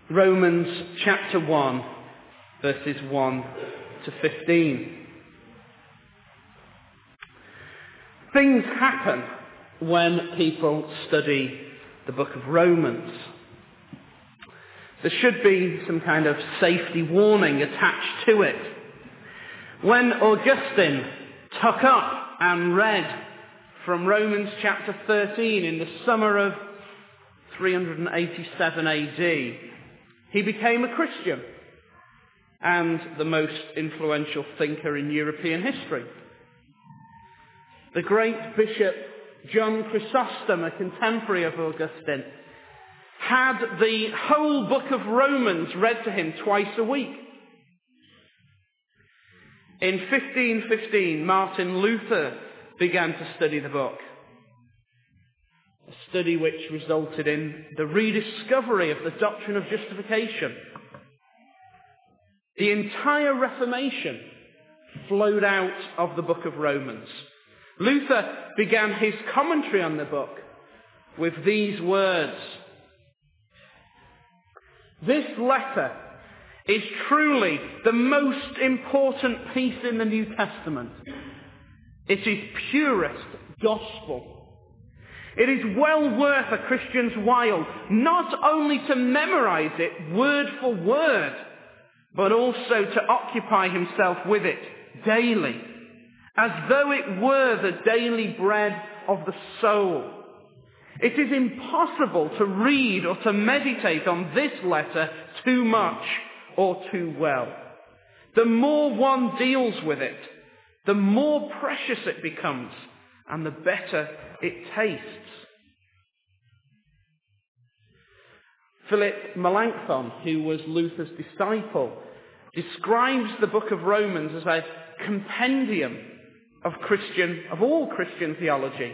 Romans chapter 1, verses 1 to 15. Things happen when people study the book of Romans. There should be some kind of safety warning attached to it. When Augustine took up and read from Romans chapter 13 in the summer of 387 AD, he became a Christian and the most influential thinker in European history. The great Bishop John Chrysostom, a contemporary of Augustine, had the whole book of Romans read to him twice a week. In 1515, Martin Luther began to study the book, a study which resulted in the rediscovery of the doctrine of justification. The entire Reformation flowed out of the book of Romans. Luther began his commentary on the book with these words: "This letter is truly the most important piece in the New Testament. It is purest gospel. It is well worth a Christian's while not only to memorize it word for word, but also to occupy himself with it daily, as though it were the daily bread of the soul. It is impossible to read or to meditate on this letter too much or too well. The more one deals with it, the more precious it becomes, and the better it tastes." Philip Melanchthon, who was Luther's disciple, describes the book of Romans as a compendium of all Christian theology.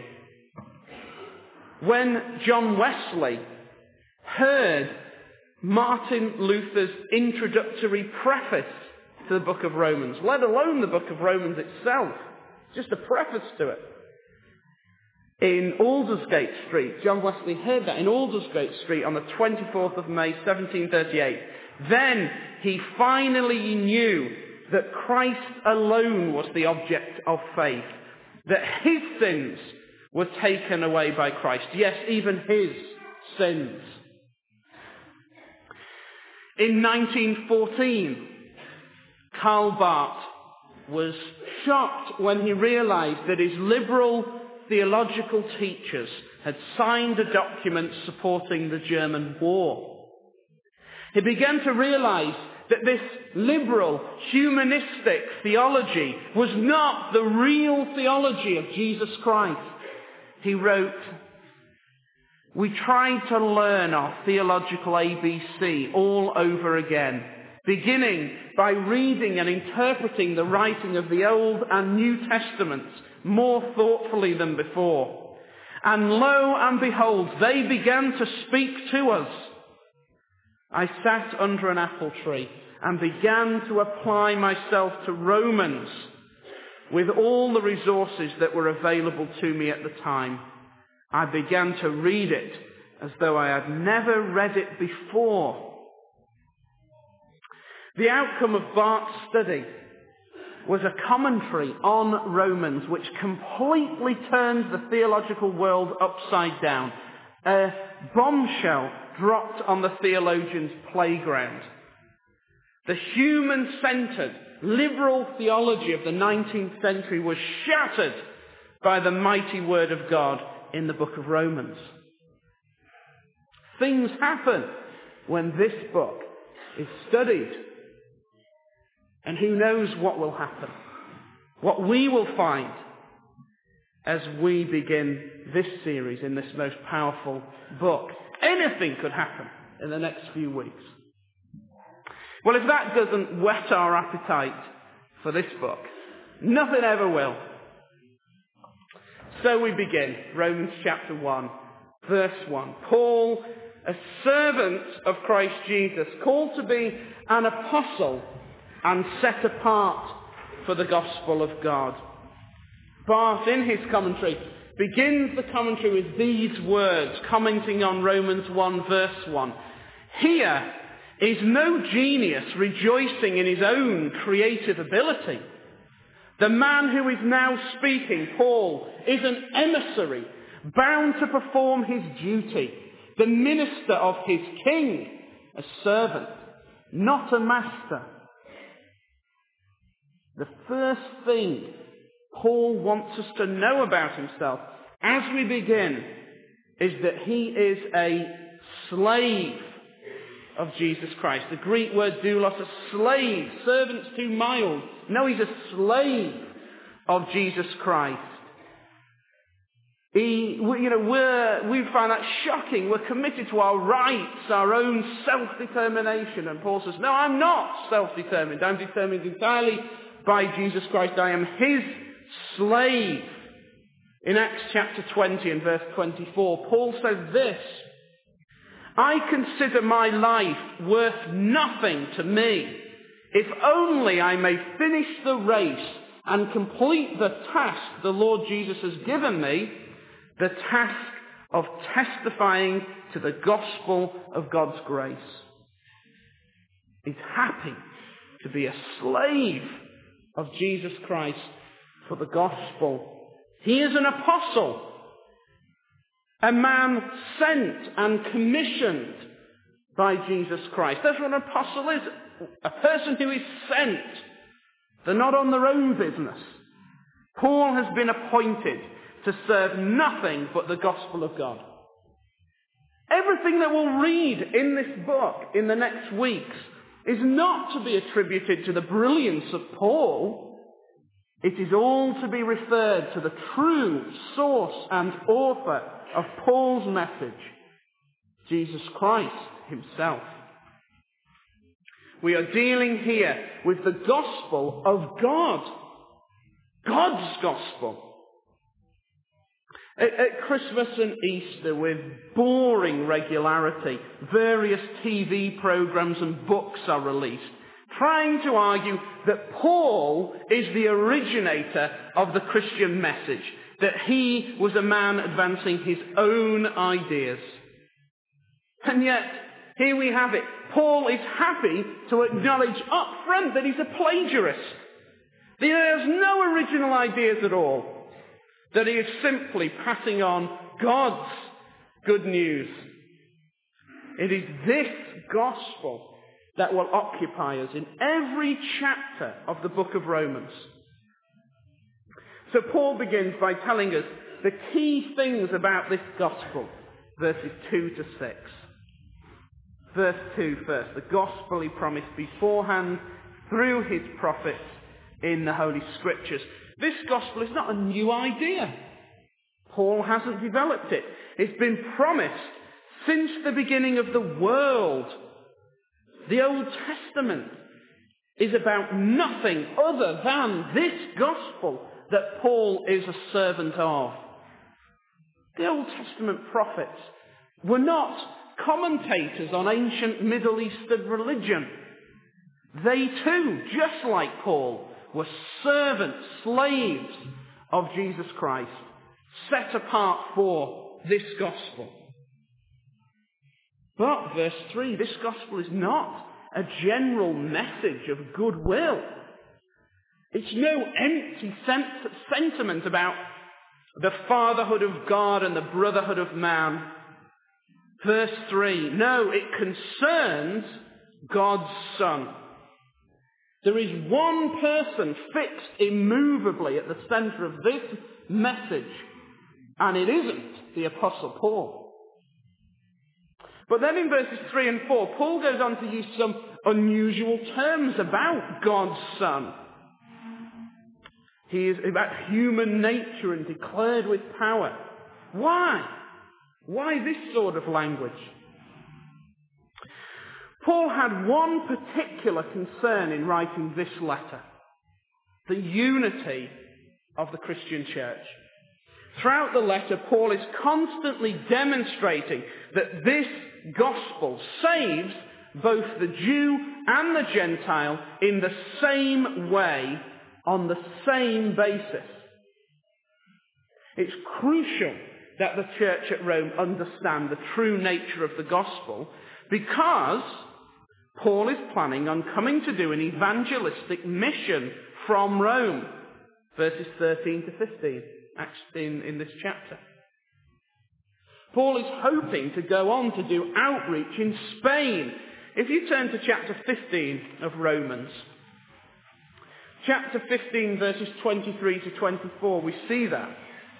When John Wesley heard Martin Luther's introductory preface to the book of Romans, let alone the book of Romans itself, just a preface to it, in Aldersgate Street, John Wesley heard that in Aldersgate Street on the 24th of May, 1738. Then he finally knew that Christ alone was the object of faith, that his sins were taken away by Christ. Yes, even his sins. In 1914, Karl Barth was shocked when he realized that his liberal theological teachers had signed a document supporting the German war. He began to realize that this liberal, humanistic theology was not the real theology of Jesus Christ. He wrote, "We tried to learn our theological ABC all over again, beginning by reading and interpreting the writing of the Old and New Testaments more thoughtfully than before. And lo and behold, they began to speak to us. I sat under an apple tree and began to apply myself to Romans with all the resources that were available to me at the time. I began to read it as though I had never read it before." The outcome of Barth's study was a commentary on Romans which completely turned the theological world upside down. A bombshell dropped on the theologian's playground. The human-centered, liberal theology of the 19th century was shattered by the mighty word of God in the book of Romans. Things happen when this book is studied. And who knows what will happen, what we will find as we begin this series in this most powerful book. Anything could happen in the next few weeks. Well, if that doesn't whet our appetite for this book, nothing ever will. So we begin, Romans chapter 1, verse 1. Paul, a servant of Christ Jesus, called to be an apostle and set apart for the gospel of God. Barth, in his commentary, begins the commentary with these words, commenting on Romans 1, verse 1. "Here is no genius rejoicing in his own creative ability. The man who is now speaking, Paul, is an emissary bound to perform his duty, the minister of his king, a servant, not a master. The first thing Paul wants us to know about himself as we begin is that he is a slave of Jesus Christ. The Greek word doulos, a slave. Servant's too mild. No, he's a slave of Jesus Christ. We find that shocking. We're committed to our rights, our own self-determination. And Paul says, no, I'm not self-determined. I'm determined entirely by Jesus Christ. I am his slave. In Acts chapter 20 and verse 24, Paul says this, I consider my life worth nothing to me, if only I may finish the race and complete the task the Lord Jesus has given me, the task of testifying to the gospel of God's grace. He's happy to be a slave of Jesus Christ for the gospel. He is an apostle, a man sent and commissioned by Jesus Christ. That's what an apostle is, a person who is sent. They're not on their own business. Paul has been appointed to serve nothing but the gospel of God. Everything that we'll read in this book in the next weeks is not to be attributed to the brilliance of Paul. It is all to be referred to the true source and author of Paul's message, Jesus Christ himself. We are dealing here with the gospel of God, God's gospel. At Christmas and Easter, with boring regularity, various TV programs and books are released, trying to argue that Paul is the originator of the Christian message, that he was a man advancing his own ideas. And yet, here we have it. Paul is happy to acknowledge up front that he's a plagiarist. That he has no original ideas at all. That he is simply passing on God's good news. It is this gospel that will occupy us in every chapter of the book of Romans. So Paul begins by telling us the key things about this gospel, verses 2 to 6. Verse 2 first, the gospel he promised beforehand through his prophets in the Holy Scriptures. This gospel is not a new idea. Paul hasn't developed it. It's been promised since the beginning of the world. The Old Testament is about nothing other than this gospel that Paul is a servant of. The Old Testament prophets were not commentators on ancient Middle Eastern religion. They too, just like Paul, were servants, slaves of Jesus Christ, set apart for this gospel. But, verse 3, this gospel is not a general message of goodwill. It's no empty sentiment about the fatherhood of God and the brotherhood of man. Verse 3, no, it concerns God's Son. There is one person fixed immovably at the center of this message, and it isn't the Apostle Paul. But then in verses 3 and 4, Paul goes on to use some unusual terms about God's Son. He is about human nature and declared with power. Why? Why this sort of language? Paul had one particular concern in writing this letter: the unity of the Christian church. Throughout the letter, Paul is constantly demonstrating that this gospel saves both the Jew and the Gentile in the same way, on the same basis. It's crucial that the church at Rome understand the true nature of the gospel, because Paul is planning on coming to do an evangelistic mission from Rome. Verses 13 to 15 in this chapter. Paul is hoping to go on to do outreach in Spain. If you turn to chapter 15 of Romans, chapter 15 verses 23 to 24, we see that.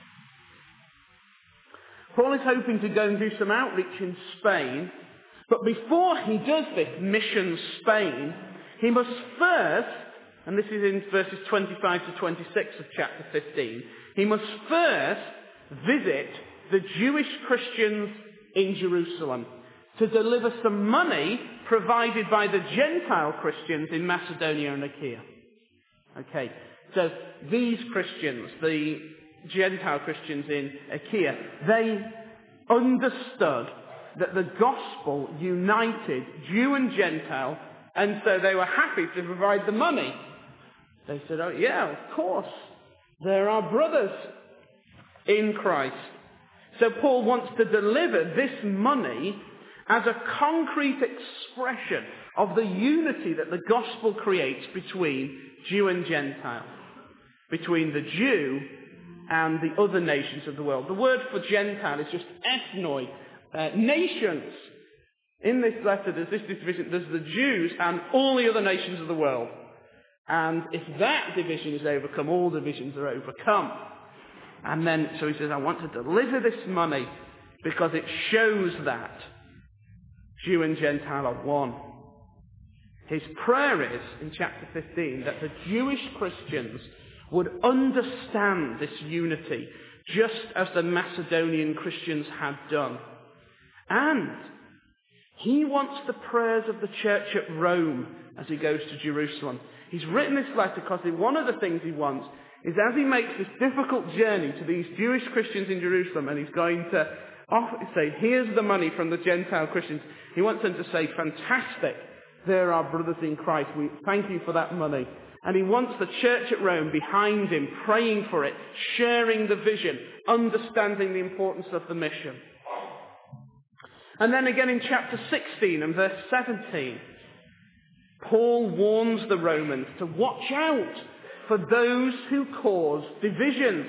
Paul is hoping to go and do some outreach in Spain, but before he does this mission Spain, he must first, and this is in verses 25 to 26 of chapter 15, he must first visit the Jewish Christians in Jerusalem to deliver some money provided by the Gentile Christians in Macedonia and Achaia. Okay, so these Christians, the Gentile Christians in Achaia, they understood that the gospel united Jew and Gentile, and so they were happy to provide the money. They said, oh yeah, of course, they're our brothers in Christ. So Paul wants to deliver this money as a concrete expression of the unity that the gospel creates between Jew and Gentile, between the Jew and the other nations of the world. The word for Gentile is just ethnoi, nations. In this letter, there's this division. There's the Jews and all the other nations of the world. And if that division is overcome, all divisions are overcome. And then, so he says, I want to deliver this money because it shows that Jew and Gentile are one. His prayer is, in chapter 15, that the Jewish Christians would understand this unity, just as the Macedonian Christians had done. And he wants the prayers of the church at Rome as he goes to Jerusalem. He's written this letter because one of the things he wants is, as he makes this difficult journey to these Jewish Christians in Jerusalem, and he's going to say, here's the money from the Gentile Christians, he wants them to say, fantastic, they're our brothers in Christ, we thank you for that money. And he wants the church at Rome behind him, praying for it, sharing the vision, understanding the importance of the mission. And then again in chapter 16 and verse 17, Paul warns the Romans to watch out for those who cause divisions.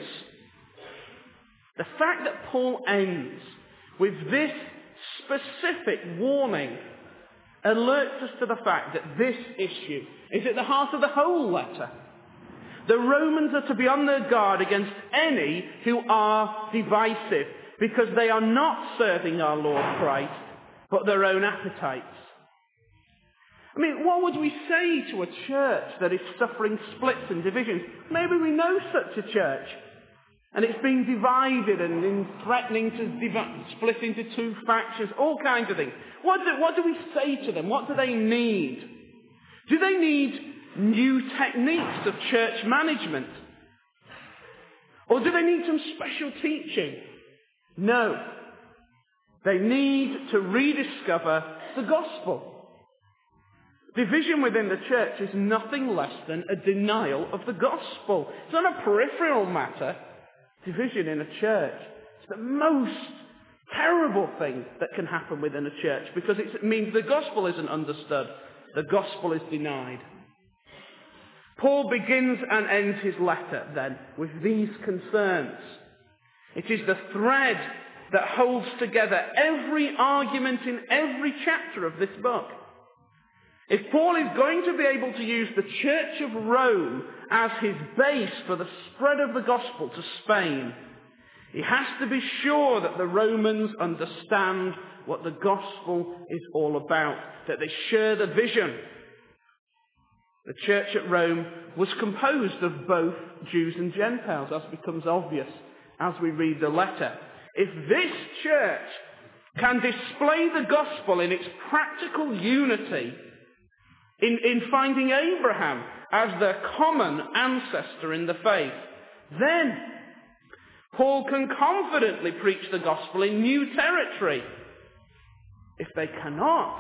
The fact that Paul ends with this specific warning alerts us to the fact that this issue is at the heart of the whole letter. The Romans are to be on their guard against any who are divisive, because they are not serving our Lord Christ, but their own appetites. I mean, what would we say to a church that is suffering splits and divisions? Maybe we know such a church, and it's being divided and threatening to split into two factions, all kinds of things. What do we say to them? What do they need? Do they need new techniques of church management? Or do they need some special teaching? No. They need to rediscover the gospel. Division within the church is nothing less than a denial of the gospel. It's not a peripheral matter. Division in a church is the most terrible thing that can happen within a church, because it means the gospel isn't understood. The gospel is denied. Paul begins and ends his letter then with these concerns. It is the thread that holds together every argument in every chapter of this book. If Paul is going to be able to use the Church of Rome as his base for the spread of the gospel to Spain, he has to be sure that the Romans understand what the gospel is all about, that they share the vision. The church at Rome was composed of both Jews and Gentiles, as becomes obvious as we read the letter. If this church can display the gospel in its practical unity, in finding Abraham as their common ancestor in the faith, then Paul can confidently preach the gospel in new territory. If they cannot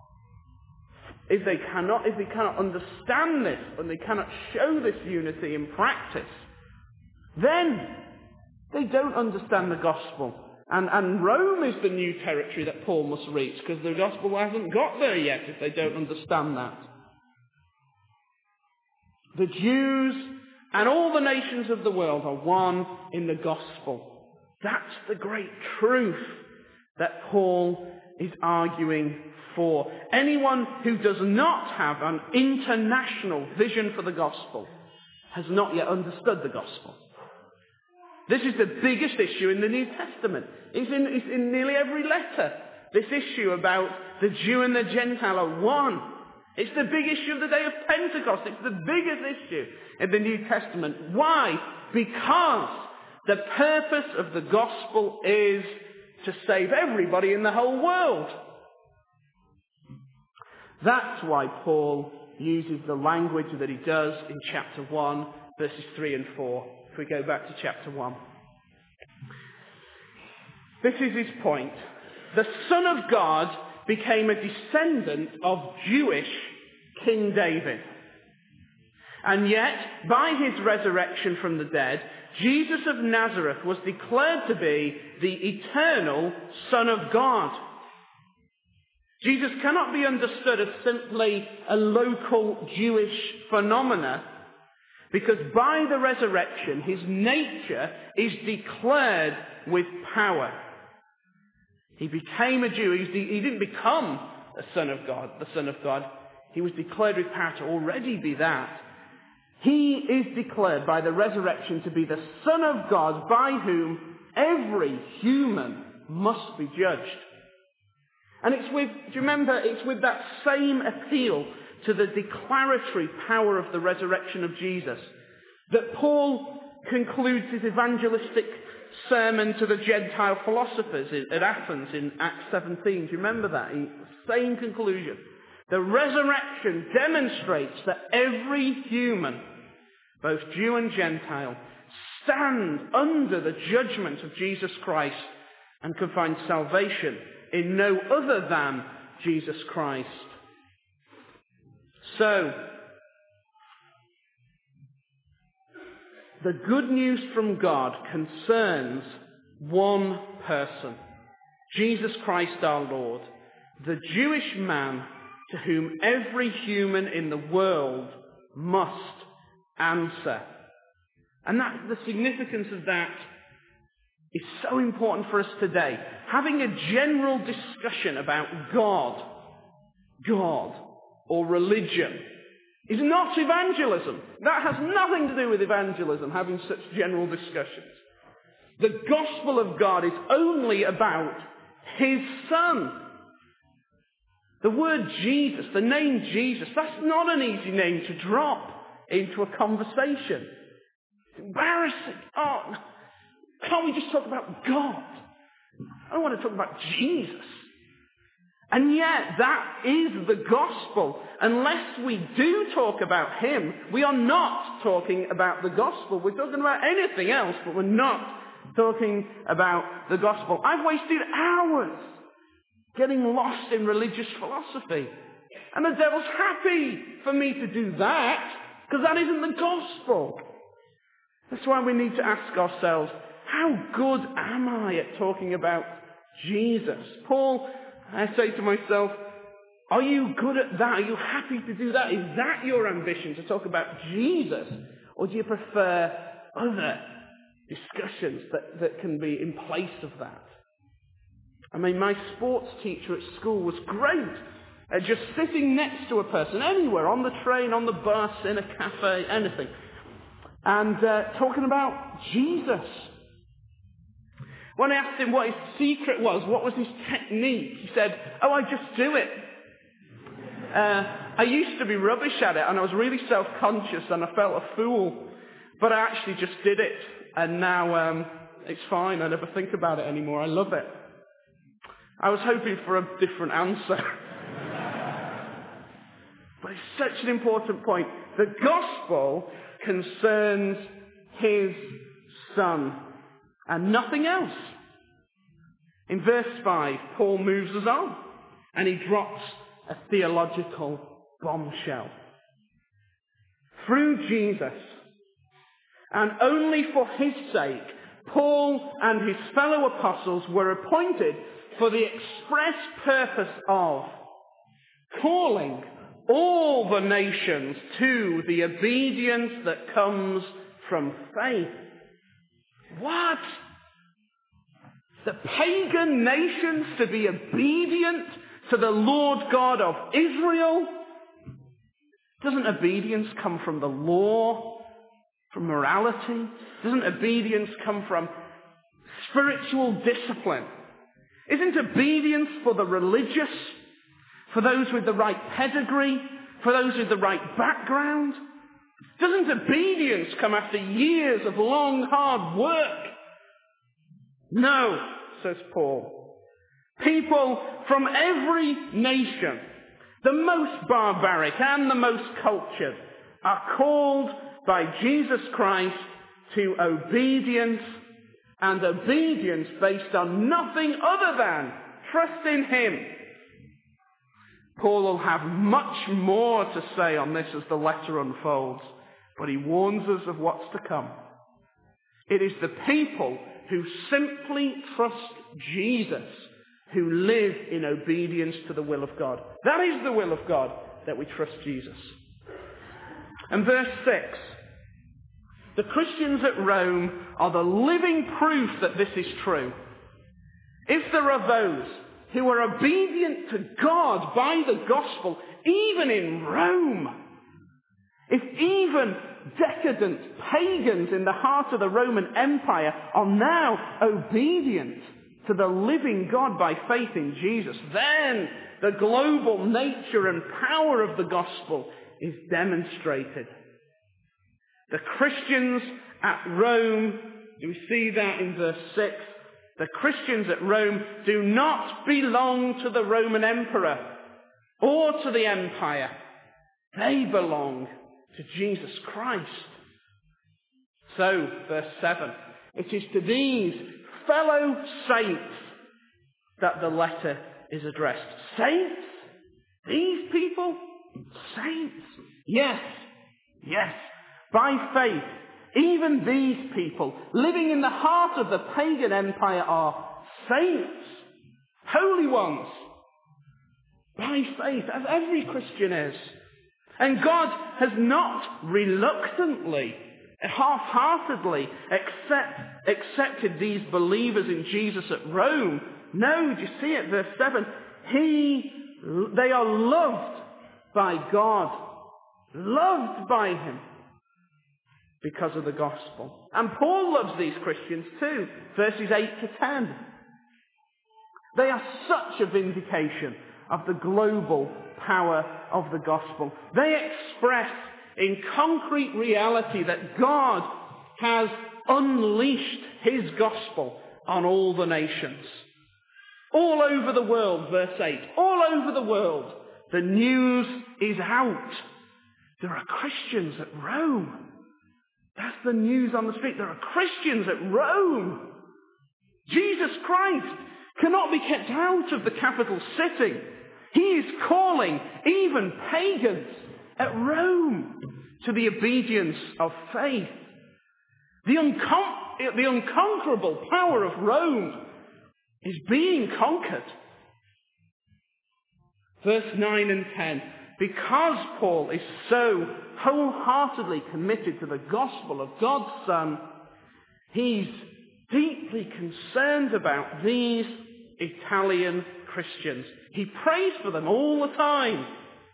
understand this, and they cannot show this unity in practice, then they don't understand the gospel, And Rome is the new territory that Paul must reach, because the gospel hasn't got there yet if they don't understand that. The Jews and all the nations of the world are one in the gospel. That's the great truth that Paul is arguing for. Anyone who does not have an international vision for the gospel has not yet understood the gospel. This is the biggest issue in the New Testament. It's in nearly every letter. This issue about the Jew and the Gentile are one. It's the big issue of the day of Pentecost. It's the biggest issue in the New Testament. Why? Because the purpose of the gospel is to save everybody in the whole world. That's why Paul uses the language that he does in chapter 1, verses 3 and 4. If we go back to chapter 1. This is his point. The Son of God became a descendant of Jewish King David. And yet, by his resurrection from the dead, Jesus of Nazareth was declared to be the eternal Son of God. Jesus cannot be understood as simply a local Jewish phenomena, because by the resurrection, his nature is declared with power. He became a Jew. He didn't become a son of God, the Son of God. He was declared with power to already be that. He is declared by the resurrection to be the Son of God, by whom every human must be judged. And do you remember, it's with that same appeal to the declaratory power of the resurrection of Jesus that Paul concludes his evangelistic sermon to the Gentile philosophers at Athens in Acts 17. Do you remember that? Same conclusion. The resurrection demonstrates that every human, both Jew and Gentile, stand under the judgment of Jesus Christ and can find salvation in no other than Jesus Christ. So, the good news from God concerns one person, Jesus Christ our Lord, the Jewish man to whom every human in the world must answer. And the significance of that is so important for us today. Having a general discussion about God, or religion is not evangelism. That has nothing to do with evangelism, having such general discussions. The gospel of God is only about his Son. The word Jesus, the name Jesus, that's not an easy name to drop into a conversation. It's embarrassing. Oh, can't we just talk about God? I don't want to talk about Jesus. And yet, that is the gospel. Unless we do talk about him, we are not talking about the gospel. We're talking about anything else, but we're not talking about the gospel. I've wasted hours getting lost in religious philosophy. And the devil's happy for me to do that, because that isn't the gospel. That's why we need to ask ourselves, how good am I at talking about Jesus? Paul, I say to myself, are you good at that? Are you happy to do that? Is that your ambition, to talk about Jesus? Or do you prefer other discussions that can be in place of that? I mean, my sports teacher at school was great at just sitting next to a person, anywhere, on the train, on the bus, in a cafe, anything, and talking about Jesus. When I asked him what his secret was, what was his technique, he said, I just do it. I used to be rubbish at it, and I was really self-conscious, and I felt a fool. But I actually just did it, and now it's fine. I never think about it anymore. I love it. I was hoping for a different answer. But it's such an important point. The gospel concerns his Son and nothing else. In verse 5, Paul moves us on, and he drops a theological bombshell. Through Jesus, and only for his sake, Paul and his fellow apostles were appointed for the express purpose of calling all the nations to the obedience that comes from faith. What? The pagan nations to be obedient to the Lord God of Israel? Doesn't obedience come from the law, from morality? Doesn't obedience come from spiritual discipline? Isn't obedience for the religious, for those with the right pedigree, for those with the right background? Doesn't obedience come after years of long, hard work? No, says Paul. People from every nation, the most barbaric and the most cultured, are called by Jesus Christ to obedience, and obedience based on nothing other than trust in him. Paul will have much more to say on this as the letter unfolds, but he warns us of what's to come. It is the people who simply trust Jesus who live in obedience to the will of God. That is the will of God, that we trust Jesus. And verse 6. The Christians at Rome are the living proof that this is true. If there are those who are obedient to God by the gospel, even in Rome, if even decadent pagans in the heart of the Roman Empire are now obedient to the living God by faith in Jesus, then the global nature and power of the gospel is demonstrated. The Christians at Rome, you see that in verse 6, the Christians at Rome do not belong to the Roman emperor or to the empire. They belong to Jesus Christ. So, verse 7, it is to these fellow saints that the letter is addressed. Saints? These people? Saints? Yes. Yes. By faith, even these people living in the heart of the pagan empire are saints, holy ones, by faith, as every Christian is. And God has not reluctantly, half-heartedly accepted these believers in Jesus at Rome. No, do you see it? Verse 7, they are loved by God, loved by him, because of the gospel. And Paul loves these Christians too. Verses 8 to 10. They are such a vindication of the global power of the gospel. They express in concrete reality that God has unleashed his gospel on all the nations. All over the world, verse 8. All over the world, the news is out. There are Christians at Rome. That's the news on the street. There are Christians at Rome. Jesus Christ cannot be kept out of the capital city. He is calling even pagans at Rome to the obedience of faith. The unconquerable power of Rome is being conquered. Verse 9 and 10. Because Paul is so wholeheartedly committed to the gospel of God's Son, he's deeply concerned about these Italian Christians. He prays for them all the time.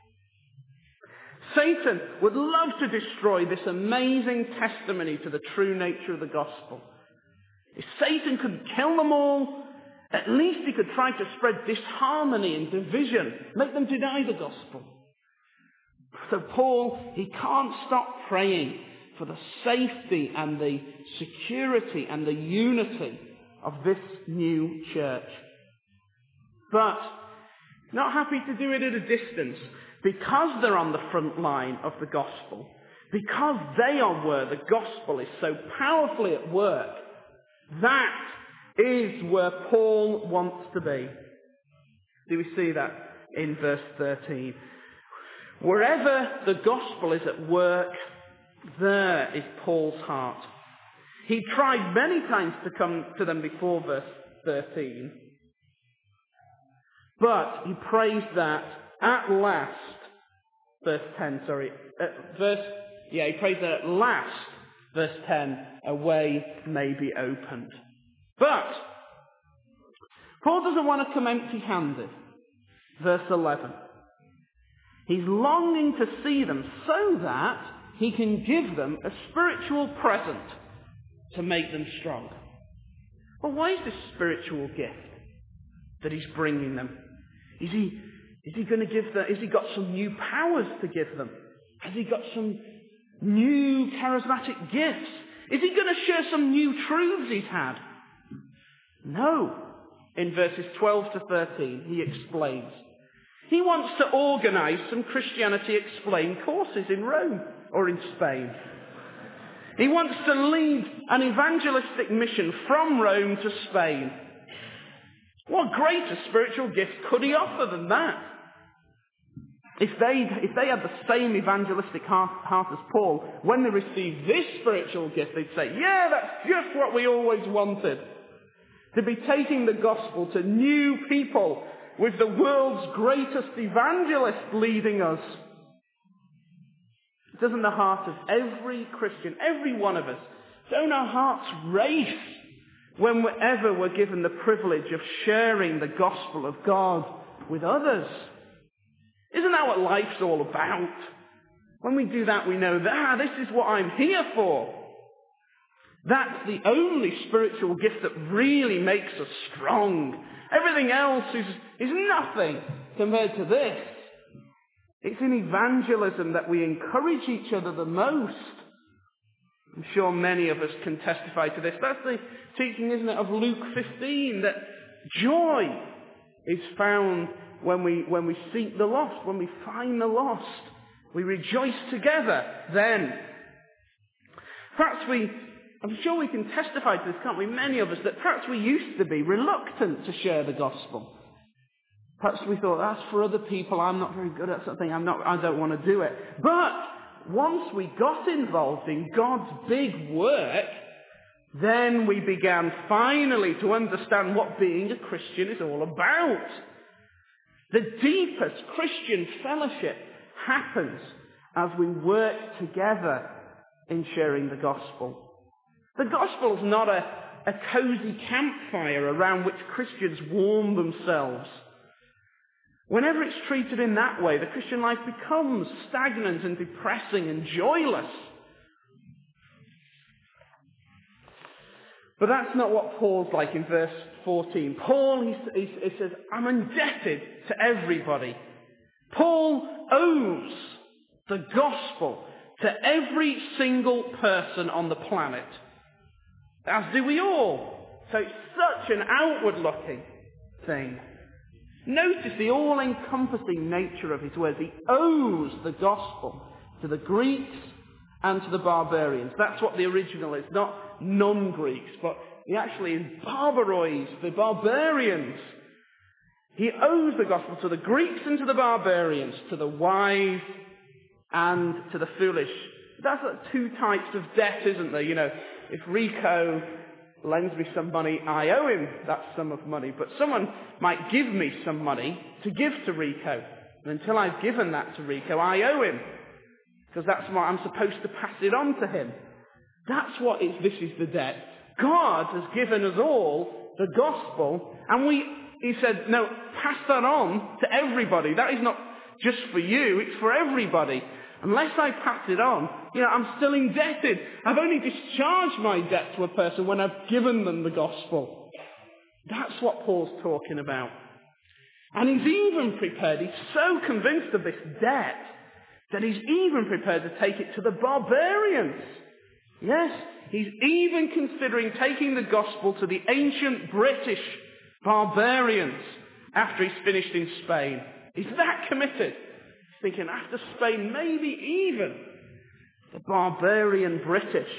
Satan would love to destroy this amazing testimony to the true nature of the gospel. If Satan could kill them all, at least he could try to spread disharmony and division, make them deny the gospel. So Paul, he can't stop praying for the safety and the security and the unity of this new church. But not happy to do it at a distance, because they're on the front line of the gospel, because they are where the gospel is so powerfully at work. That is where Paul wants to be. Do we see that in verse 13? Wherever the gospel is at work, there is Paul's heart. He tried many times to come to them before verse 13. But he prays that at last, verse 10, sorry, he prays that at last, verse 10, a way may be opened. But Paul doesn't want to come empty-handed. Verse 11. He's longing to see them so that he can give them a spiritual present to make them strong. Well, why is this spiritual gift that he's bringing them? Is he going to give them? Has he got some new powers to give them? Has he got some new charismatic gifts? Is he going to share some new truths he's had? No. In verses 12 to 13, he explains. He wants to organize some Christianity Explained courses in Rome or in Spain. He wants to lead an evangelistic mission from Rome to Spain. What greater spiritual gift could he offer than that? If they had the same evangelistic heart as Paul, when they received this spiritual gift, they'd say, yeah, that's just what we always wanted. To be taking the gospel to new people with the world's greatest evangelist leading us. Doesn't the heart of every Christian, every one of us, don't our hearts race whenever we're given the privilege of sharing the gospel of God with others? Isn't that what life's all about? When we do that, we know that, this is what I'm here for. That's the only spiritual gift that really makes us strong. Everything else is nothing compared to this. It's in evangelism that we encourage each other the most. I'm sure many of us can testify to this. That's the teaching, isn't it, of Luke 15, that joy is found when we seek the lost, when we find the lost. We rejoice together then. I'm sure we can testify to this, can't we? Many of us, that perhaps we used to be reluctant to share the gospel. Perhaps we thought, that's for other people, I'm not very good at something, I don't want to do it. But once we got involved in God's big work, then we began finally to understand what being a Christian is all about. The deepest Christian fellowship happens as we work together in sharing the gospel. The gospel is not a cozy campfire around which Christians warm themselves. Whenever it's treated in that way, the Christian life becomes stagnant and depressing and joyless. But that's not what Paul's like in verse 14. Paul, he says, I'm indebted to everybody. Paul owes the gospel to every single person on the planet. As do we all. So it's such an outward-looking thing. Notice the all-encompassing nature of his words. He owes the gospel to the Greeks and to the barbarians. That's what the original is, not non-Greeks, but he actually is barbarois, the barbarians. He owes the gospel to the Greeks and to the barbarians, to the wise and to the foolish. That's like two types of debt, isn't there? You know, if Rico lends me some money, I owe him that sum of money. But someone might give me some money to give to Rico. And until I've given that to Rico, I owe him. Because that's what I'm supposed to pass it on to him. That's what this is the debt. God has given us all the gospel. And he said, no, pass that on to everybody. That is not just for you, it's for everybody. Unless I pass it on, I'm still indebted. I've only discharged my debt to a person when I've given them the gospel. That's what Paul's talking about. And he's even prepared, he's so convinced of this debt, that he's even prepared to take it to the barbarians. Yes, he's even considering taking the gospel to the ancient British barbarians after he's finished in Spain. He's that committed. Thinking after Spain, maybe even the barbarian British.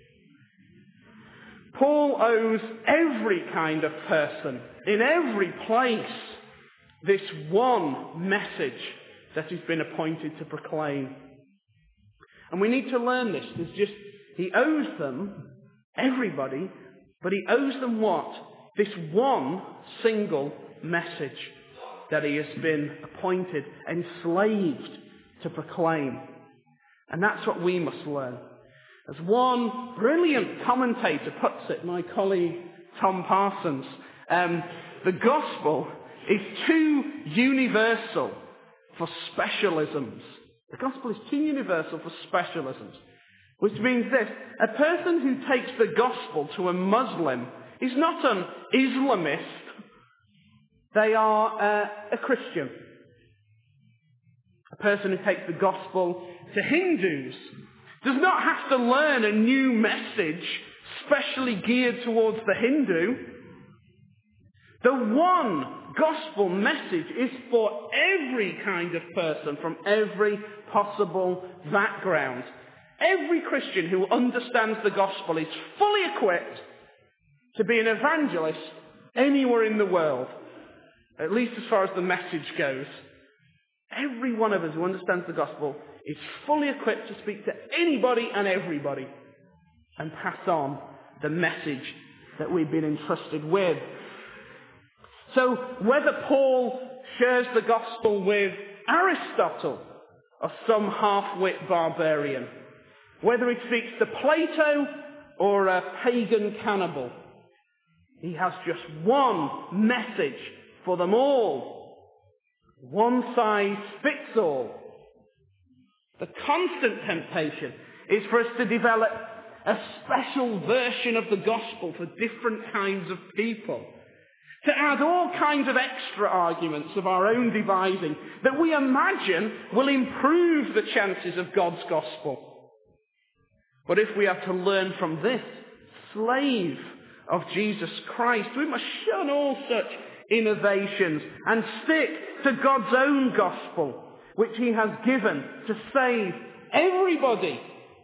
Paul owes every kind of person, in every place, this one message that he's been appointed to proclaim. And we need to learn this. He owes them everybody, but he owes them what? This one single message that he has been appointed, enslaved to proclaim. And that's what we must learn. As one brilliant commentator puts it, my colleague Tom Parsons, the gospel is too universal for specialisms. The gospel is too universal for specialisms. Which means this: a person who takes the gospel to a Muslim is not an Islamist. They are a Christian. A person who takes the gospel to Hindus does not have to learn a new message specially geared towards the Hindu. The one gospel message is for every kind of person from every possible background. Every Christian who understands the gospel is fully equipped to be an evangelist anywhere in the world, at least as far as the message goes. Every one of us who understands the gospel is fully equipped to speak to anybody and everybody and pass on the message that we've been entrusted with. So whether Paul shares the gospel with Aristotle or some half-wit barbarian, whether he speaks to Plato or a pagan cannibal, he has just one message for them all. One size fits all. The constant temptation is for us to develop a special version of the gospel for different kinds of people. To add all kinds of extra arguments of our own devising that we imagine will improve the chances of God's gospel. But if we are to learn from this slave of Jesus Christ, we must shun all such innovations and stick to God's own gospel, which he has given to save everybody.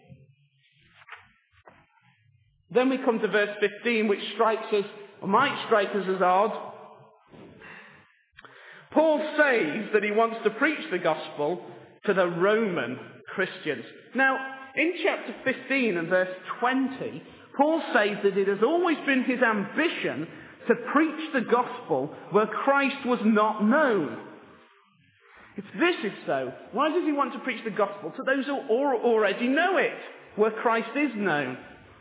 Then we come to verse 15, which strikes us, or might strike us as odd. Paul says that he wants to preach the gospel to the Roman Christians. Now, in chapter 15 and verse 20, Paul says that it has always been his ambition to preach the gospel where Christ was not known. If this is so, why does he want to preach the gospel to those who already know it, where Christ is known?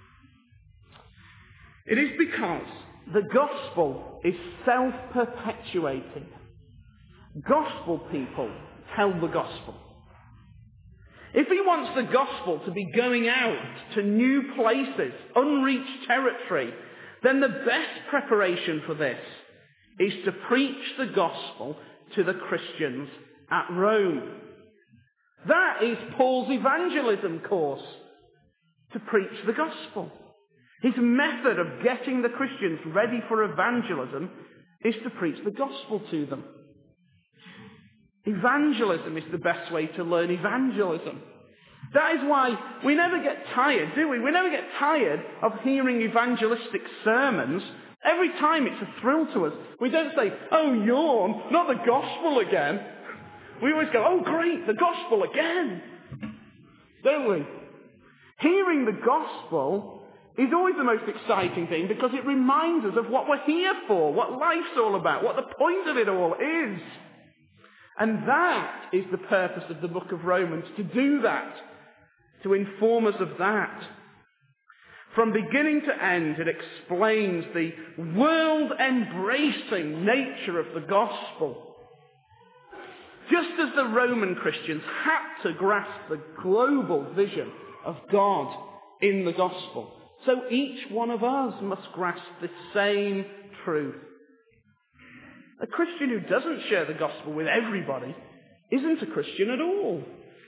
It is because the gospel is self-perpetuating. Gospel people tell the gospel. If he wants the gospel to be going out to new places, unreached territory, then the best preparation for this is to preach the gospel to the Christians at Rome. That is Paul's evangelism course, to preach the gospel. His method of getting the Christians ready for evangelism is to preach the gospel to them. Evangelism is the best way to learn evangelism. That is why we never get tired, do we? We never get tired of hearing evangelistic sermons. Every time it's a thrill to us. We don't say, oh, yawn, not the gospel again. We always go, oh, great, the gospel again. Don't we? Hearing the gospel is always the most exciting thing because it reminds us of what we're here for, what life's all about, what the point of it all is. And that is the purpose of the book of Romans, to do that, to inform us of that. From beginning to end, it explains the world-embracing nature of the gospel. Just as the Roman Christians had to grasp the global vision of God in the gospel, so each one of us must grasp the same truth. A Christian who doesn't share the gospel with everybody isn't a Christian at all.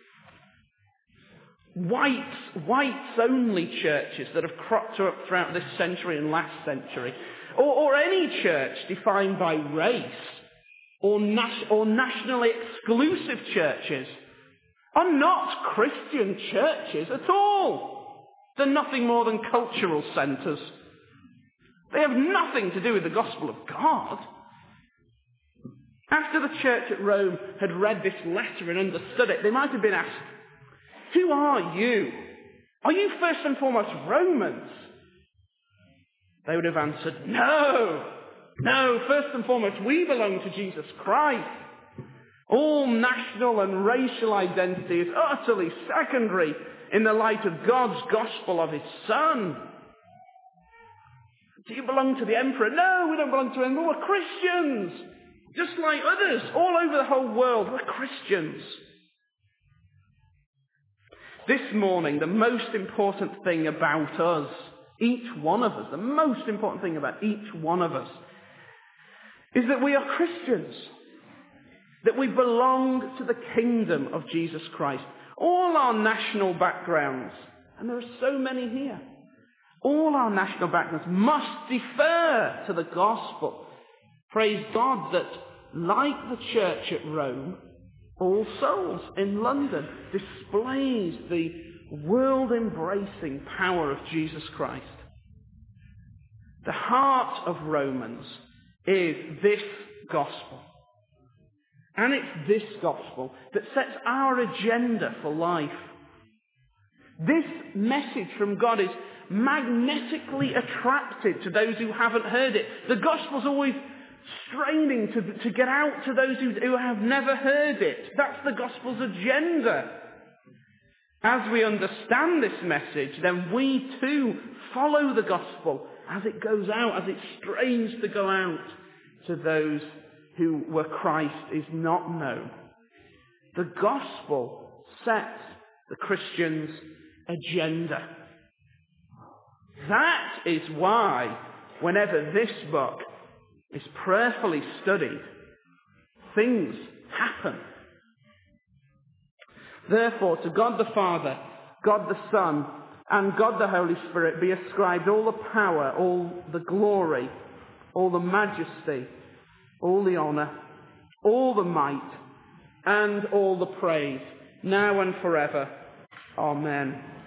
Whites-only churches that have cropped up throughout this century and last century, or any church defined by race, or nationally exclusive churches, are not Christian churches at all. They're nothing more than cultural centres. They have nothing to do with the gospel of God. After the church at Rome had read this letter and understood it, they might have been asked, who are you? Are you first and foremost Romans? They would have answered, no, first and foremost, we belong to Jesus Christ. All national and racial identity is utterly secondary in the light of God's gospel of his Son. Do you belong to the emperor? No, we don't belong to him. We're Christians. Just like others all over the whole world, we're Christians. This morning, the most important thing about us, each one of us, the most important thing about each one of us, is that we are Christians. That we belong to the kingdom of Jesus Christ. All our national backgrounds, and there are so many here, all our national backgrounds must defer to the gospel. Praise God that, like the church at Rome, All Souls in London displays the world-embracing power of Jesus Christ. The heart of Romans is this gospel. And it's this gospel that sets our agenda for life. This message from God is magnetically attracted to those who haven't heard it. The gospel's always straining to get out to those who have never heard it. That's the gospel's agenda. As we understand this message, then we too follow the gospel as it goes out, as it strains to go out to those where Christ is not known. The gospel sets the Christian's agenda. That is why, whenever this book is prayerfully studied, things happen. Therefore, to God the Father, God the Son, and God the Holy Spirit be ascribed all the power, all the glory, all the majesty, all the honour, all the might, and all the praise, now and forever. Amen.